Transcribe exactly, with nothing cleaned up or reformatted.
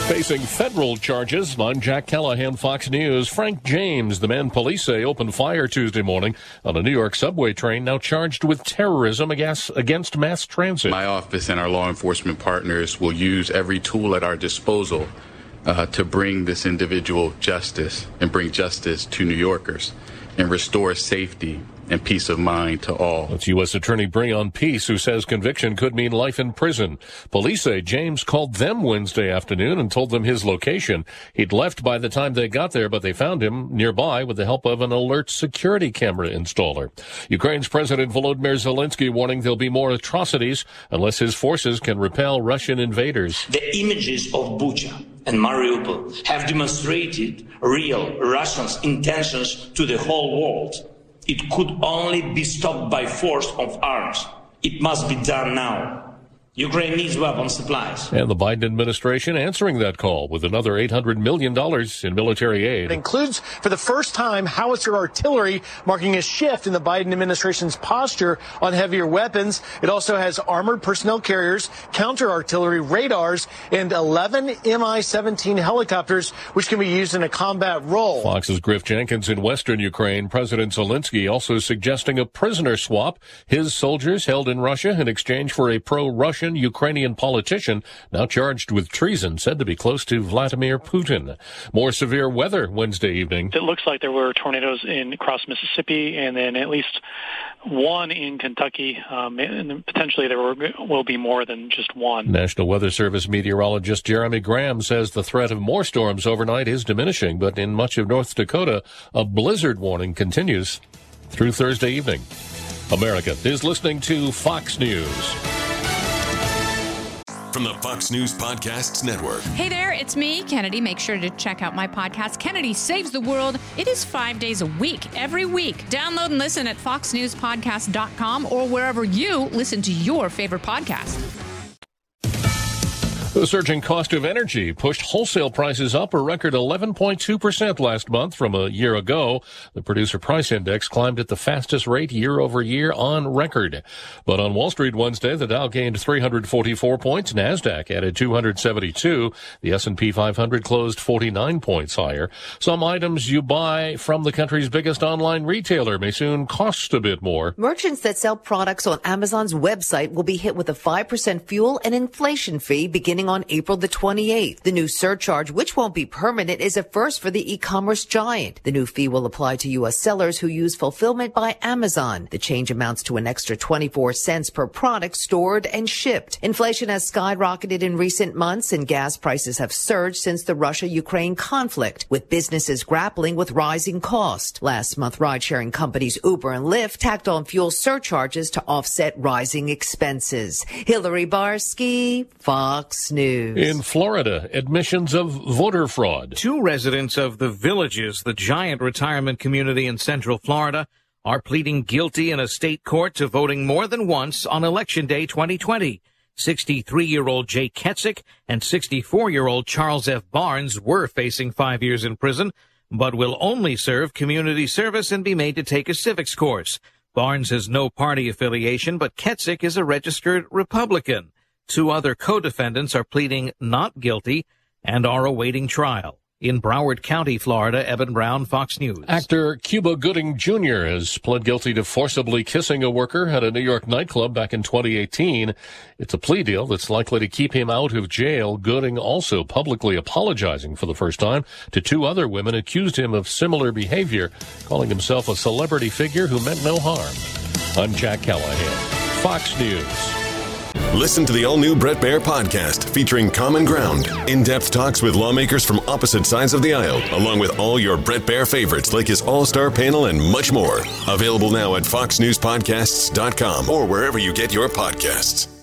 Facing federal charges, I'm Jack Callahan, Fox News. Frank James, the man police say opened fire Tuesday morning on a New York subway train, now charged with terrorism against mass transit. My office and our law enforcement partners will use every tool at our disposal uh, to bring this individual justice and bring justice to New Yorkers and restore safety and peace of mind to all. That's U S Attorney Breon Peace, who says conviction could mean life in prison. Police say James called them Wednesday afternoon and told them his location. He'd left by the time they got there, but they found him nearby with the help of an alert security camera installer. Ukraine's President Volodymyr Zelensky warning there'll be more atrocities unless his forces can repel Russian invaders. The images of Bucha and Mariupol have demonstrated real Russians' intentions to the whole world. It could only be stopped by force of arms. It must be done now. Ukraine needs weapon supplies. And the Biden administration answering that call with another eight hundred million dollars in military aid. It includes, for the first time, howitzer artillery, marking a shift in the Biden administration's posture on heavier weapons. It also has armored personnel carriers, counter-artillery radars, and eleven M I seventeen helicopters, which can be used in a combat role. Fox's Griff Jenkins in western Ukraine. President Zelensky also suggesting a prisoner swap. His soldiers held in Russia in exchange for a pro-Russian Ukrainian politician now charged with treason, said to be close to Vladimir Putin. More severe weather Wednesday evening. It looks like there were tornadoes in across Mississippi and then at least one in Kentucky. Um, and potentially there were, will be more than just one. National Weather Service meteorologist Jeremy Graham says the threat of more storms overnight is diminishing, but in much of North Dakota, a blizzard warning continues through Thursday evening. America is listening to Fox News. From the Fox News Podcasts Network. Hey there, it's me, Kennedy. Make sure to check out my podcast, Kennedy Saves the World. It is five days a week, every week. Download and listen at fox news podcast dot com or wherever you listen to your favorite podcast. The surging cost of energy pushed wholesale prices up a record eleven point two percent last month from a year ago. The Producer Price Index climbed at the fastest rate year over year on record. But on Wall Street Wednesday, the Dow gained three hundred forty-four points. NASDAQ added two hundred seventy-two. The S and P five hundred closed forty-nine points higher. Some items you buy from the country's biggest online retailer may soon cost a bit more. Merchants that sell products on Amazon's website will be hit with a five percent fuel and inflation fee beginning on April the twenty-eighth. The new surcharge, which won't be permanent, is a first for the e-commerce giant. The new fee will apply to U S sellers who use fulfillment by Amazon. The change amounts to an extra twenty-four cents per product stored and shipped. Inflation has skyrocketed in recent months, and gas prices have surged since the Russia-Ukraine conflict, with businesses grappling with rising costs. Last month, ride-sharing companies Uber and Lyft tacked on fuel surcharges to offset rising expenses. Hillary Barsky, Fox News. In Florida, admissions of voter fraud. Two residents of the Villages, the giant retirement community in Central Florida, are pleading guilty in a state court to voting more than once on Election Day twenty twenty. sixty-three-year-old Jay Ketzik and sixty-four-year-old Charles F. Barnes were facing five years in prison, but will only serve community service and be made to take a civics course. Barnes has no party affiliation, but Ketzik is a registered Republican. Two other co-defendants are pleading not guilty and are awaiting trial. In Broward County, Florida, Evan Brown, Fox News. Actor Cuba Gooding Junior has pled guilty to forcibly kissing a worker at a New York nightclub back in twenty eighteen. It's a plea deal that's likely to keep him out of jail. Gooding also publicly apologizing for the first time to two other women accused him of similar behavior, calling himself a celebrity figure who meant no harm. I'm Jack Callahan, Fox News. Listen to the all-new Bret Baier podcast featuring Common Ground, in-depth talks with lawmakers from opposite sides of the aisle, along with all your Bret Baier favorites like his all-star panel and much more. Available now at fox news podcasts dot com or wherever you get your podcasts.